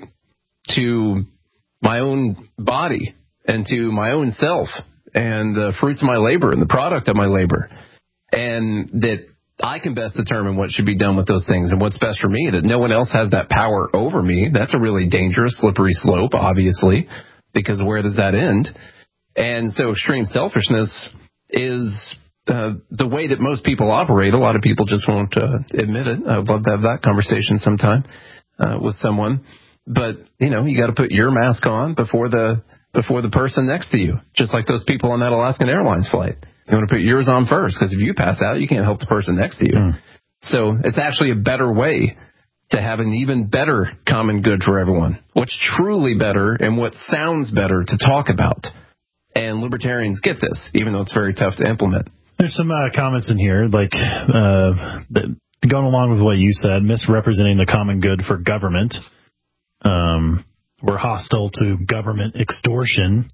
to my own body and to my own self and the fruits of my labor and the product of my labor, and that I can best determine what should be done with those things and what's best for me, that no one else has that power over me. That's a really dangerous, slippery slope, obviously, because where does that end? And so extreme selfishness is Uh, the way that most people operate. A lot of people just won't uh, admit it. I'd love to have that conversation sometime uh, with someone. But, you know, you got to put your mask on before the before the person next to you, just like those people on that Alaskan Airlines flight. You want to put yours on first, because if you pass out, you can't help the person next to you. Mm. So it's actually a better way to have an even better common good for everyone. What's truly better and what sounds better to talk about. And libertarians get this, even though it's very tough to implement. There's some uh, comments in here, like uh, that, going along with what you said, misrepresenting the common good for government. Um, we're hostile to government extortion.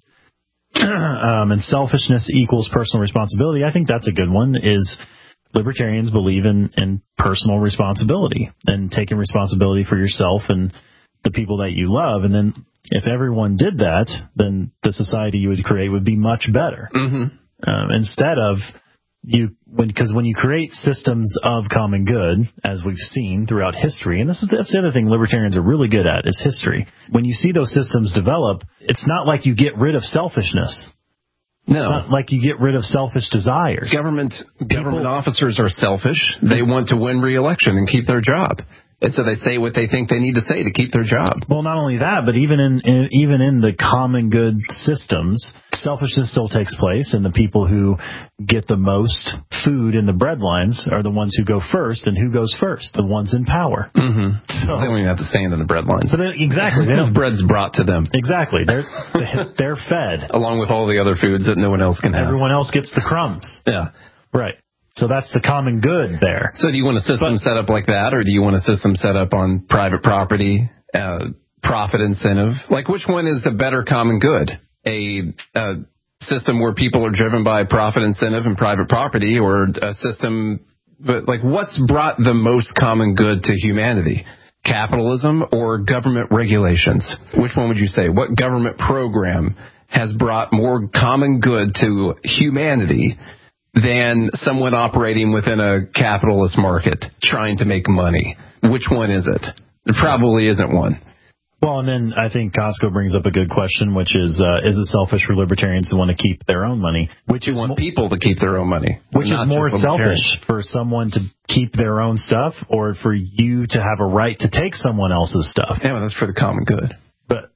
um, and selfishness equals personal responsibility. I think that's a good one, is libertarians believe in, in personal responsibility and taking responsibility for yourself and the people that you love. And then If everyone did that, then the society you would create would be much better. Mm-hmm. Um, instead of you, when because when you create systems of common good, as we've seen throughout history, and this is that's the other thing libertarians are really good at is history. When you see those systems develop, it's not like you get rid of selfishness. No. It's not like you get rid of selfish desires. Government government officers are selfish. They want to win re-election and keep their job. And so they say what they think they need to say to keep their job. Well, not only that, but even in, in even in the common good systems, selfishness still takes place, and the people who get the most food in the bread lines are the ones who go first. And who goes first? The ones in power. Mm-hmm. So, they don't even have to stand in the bread lines. So they, exactly. They don't, bread's brought to them. Exactly. They're they're fed. Along with all the other foods that no one else can have. Everyone else gets the crumbs. Yeah. Right. So that's the common good there. So do you want a system but, set up like that, or do you want a system set up on private property, uh, profit incentive? Like, which one is the better common good? A, a system where people are driven by profit incentive and private property, or a system, but like, what's brought the most common good to humanity? Capitalism or government regulations? Which one would you say? What government program has brought more common good to humanity than someone operating within a capitalist market trying to make money? Which one is it? There probably isn't one. Well, and then I think Costco brings up a good question, which is, uh, is it selfish for libertarians to want to keep their own money? Which you is want mo- people to keep their own money. Which is more selfish, for someone to keep their own stuff, or for you to have a right to take someone else's stuff? Yeah, well, that's for the common good. But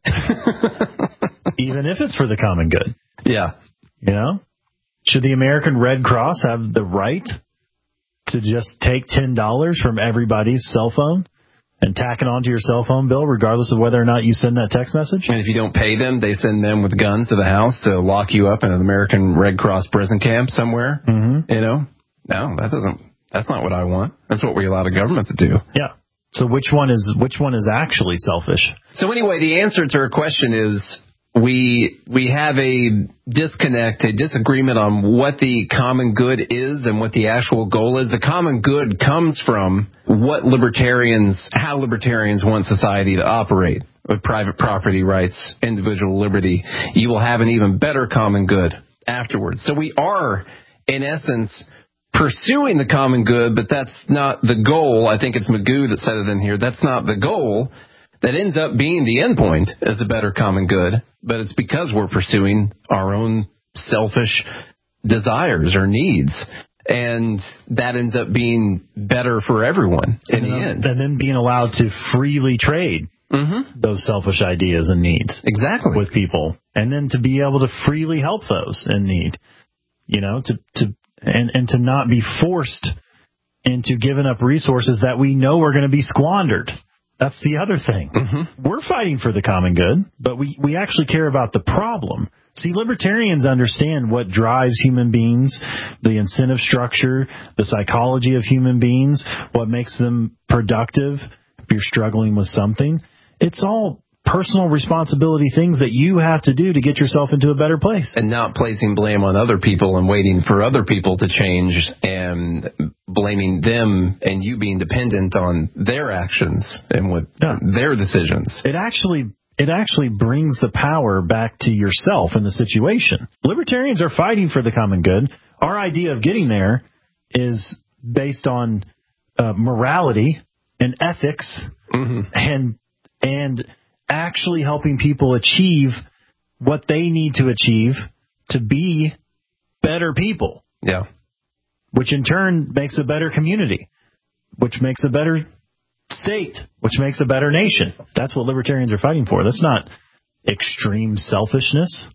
even if it's for the common good. Yeah. You know? Should the American Red Cross have the right to just take ten dollars from everybody's cell phone and tack it onto your cell phone bill, regardless of whether or not you send that text message? And if you don't pay them, they send them with guns to the house to lock you up in an American Red Cross prison camp somewhere. Mm-hmm. You know? No, that doesn't. That's not what I want. That's what we allow the government to do. Yeah. So which one is which one is actually selfish? So anyway, the answer to our question is, We we have a disconnect, a disagreement on what the common good is and what the actual goal is. The common good comes from what libertarians, how libertarians want society to operate, with private property rights, individual liberty. You will have an even better common good afterwards. So we are, in essence, pursuing the common good, but that's not the goal. I think it's Magoo that said it in here. That's not the goal. That ends up being the end point as a better common good, but it's because we're pursuing our own selfish desires or needs, and that ends up being better for everyone in and the then, end. And then being allowed to freely trade mm-hmm. those selfish ideas and needs exactly with people, and then to be able to freely help those in need, you know, to to and and to not be forced into giving up resources that we know are going to be squandered. That's the other thing. Mm-hmm. We're fighting for the common good, but we, we actually care about the problem. See, libertarians understand what drives human beings, the incentive structure, the psychology of human beings, what makes them productive if you're struggling with something. It's all personal responsibility things that you have to do to get yourself into a better place. And not placing blame on other people and waiting for other people to change and blaming them and you being dependent on their actions and what yeah. their decisions. It actually it actually brings the power back to yourself in the situation. Libertarians are fighting for the common good. Our idea of getting there is based on uh, morality and ethics mm-hmm. and and actually helping people achieve what they need to achieve to be better people. Yeah. Which in turn makes a better community, which makes a better state, which makes a better nation. That's what libertarians are fighting for. That's not extreme selfishness.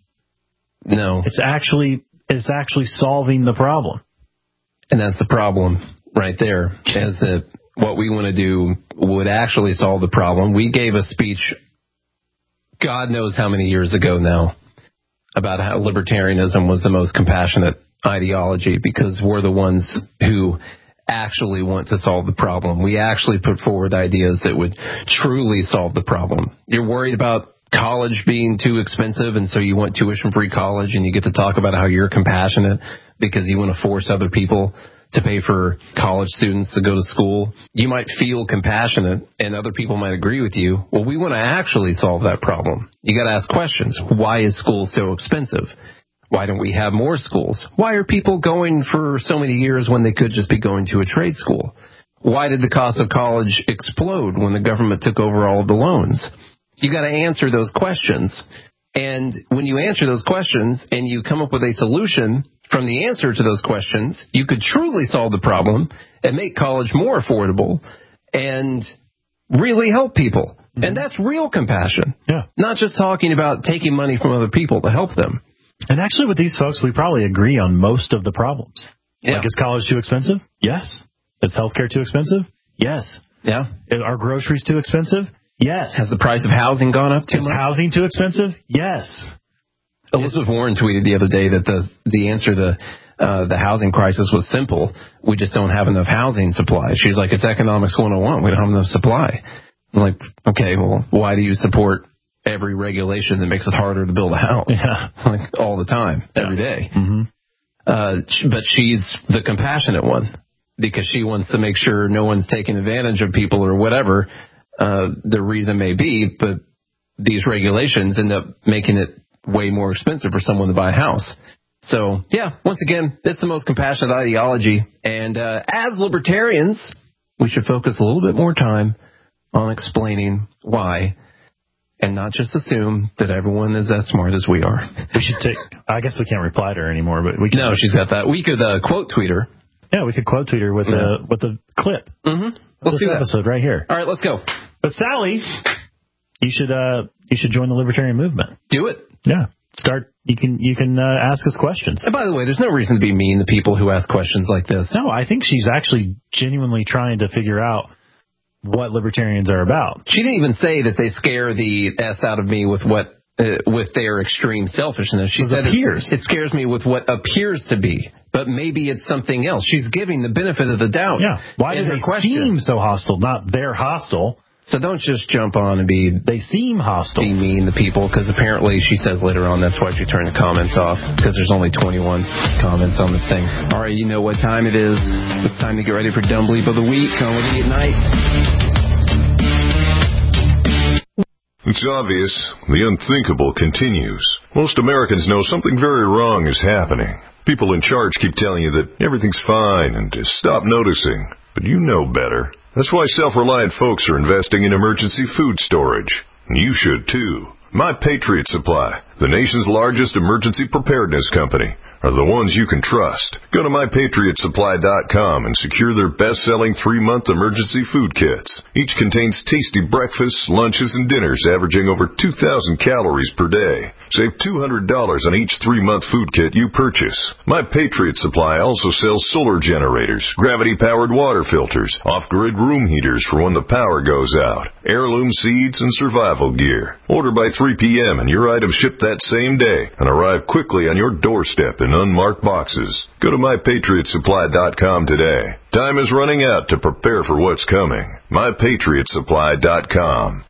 No. It's actually it's actually solving the problem. And that's the problem right there. As the what we want to do would actually solve the problem. We gave a speech God knows how many years ago now about how libertarianism was the most compassionate ideology because we're the ones who actually want to solve the problem. We actually put forward ideas that would truly solve the problem. You're worried about college being too expensive, and so you want tuition-free college, and you get to talk about how you're compassionate. because you want to force other people to pay for college students to go to school. You might feel compassionate and other people might agree with you. Well, we want to actually solve that problem. You got to ask questions. Why is school so expensive? Why don't we have more schools? Why are people going for so many years when they could just be going to a trade school? Why did the cost of college explode when the government took over all of the loans? You got to answer those questions. And when you answer those questions and you come up with a solution from the answer to those questions, you could truly solve the problem and make college more affordable and really help people. Mm-hmm. And that's real compassion. Yeah. Not just talking about taking money from other people to help them. And actually with these folks, we probably agree on most of the problems. Yeah. Like, is college too expensive? Yes. Is healthcare too expensive? Yes. Yeah. Are groceries too expensive? Yes. Has the price of housing gone up too Is much? Is housing too expensive? Yes. Elizabeth Warren tweeted the other day that the the answer to uh, the housing crisis was simple. We just don't have enough housing supply. She's like, it's economics one oh one. We don't have enough supply. I'm like, okay, well, why do you support every regulation that makes it harder to build a house? Yeah. Like all the time, every yeah. day. Mm-hmm. Uh, but she's the compassionate one because she wants to make sure no one's taking advantage of people or whatever uh, the reason may be. But these regulations end up making it way more expensive for someone to buy a house. So, yeah, once again, it's the most compassionate ideology. And uh, as libertarians, we should focus a little bit more time on explaining why and not just assume that everyone is as smart as we are. We should take, I guess we can't reply to her anymore, but we can. No, she's got that. We could uh, quote tweet her. Yeah, we could quote tweet her with a yeah. with a clip. Mm-hmm. Let's this do episode that. Right here. All right, let's go. But Sally, you should uh, you should join the libertarian movement. Do it. Yeah. Start. You can you can uh, ask us questions. And by the way, there's no reason to be mean to people who ask questions like this. No, I think she's actually genuinely trying to figure out what libertarians are about. She didn't even say that they scare the S out of me with what uh, with their extreme selfishness. She said appears. It, it scares me with what appears to be, but maybe it's something else. She's giving the benefit of the doubt. Yeah. Why do they question. seem so hostile? Not they're hostile. So don't just jump on and be... They seem hostile. Be mean to people, because apparently she says later on that's why she turned the comments off, because there's only twenty-one comments on this thing. All right, you know what time it is. It's time to get ready for Dumb Bleep of the Week on Liberty at Night. It's obvious. The unthinkable continues. Most Americans know something very wrong is happening. People in charge keep telling you that everything's fine and to stop noticing. But you know better. That's why self-reliant folks are investing in emergency food storage. And you should too. My Patriot Supply, the nation's largest emergency preparedness company, are the ones you can trust. Go to my patriot supply dot com and secure their best-selling three-month emergency food kits. Each contains tasty breakfasts, lunches, and dinners averaging over two thousand calories per day. Save two hundred dollars on each three-month food kit you purchase. My Patriot Supply also sells solar generators, gravity-powered water filters, off-grid room heaters for when the power goes out, heirloom seeds, and survival gear. Order by three p.m. and your items ship that same day and arrive quickly on your doorstep in unmarked boxes. Go to my patriot supply dot com today. Time is running out to prepare for what's coming. my patriot supply dot com.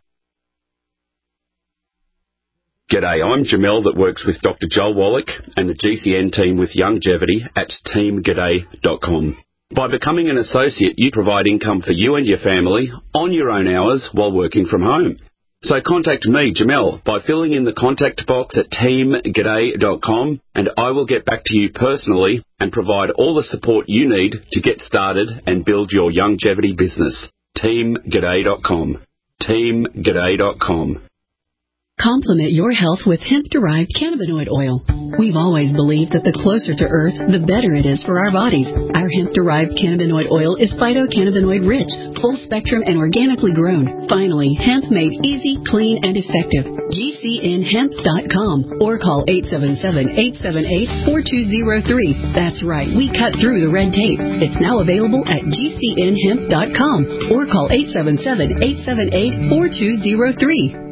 G'day, I'm Jamel that works with Doctor Joel Wallach and the G C N team with Longevity at team g'day dot com. By becoming an associate, you provide income for you and your family on your own hours while working from home. So contact me, Jamel, by filling in the contact box at team g'day dot com, and I will get back to you personally and provide all the support you need to get started and build your longevity business. team g'day dot com. team g'day dot com. Complement your health with hemp-derived cannabinoid oil. We've always believed that the closer to Earth, the better it is for our bodies. Our hemp-derived cannabinoid oil is phytocannabinoid-rich, full-spectrum, and organically grown. Finally, hemp made easy, clean, and effective. G C N hemp dot com or call eight seven seven, eight seven eight, four two zero three. That's right, we cut through the red tape. It's now available at G C N hemp dot com or call eight seven seven, eight seven eight, four two zero three.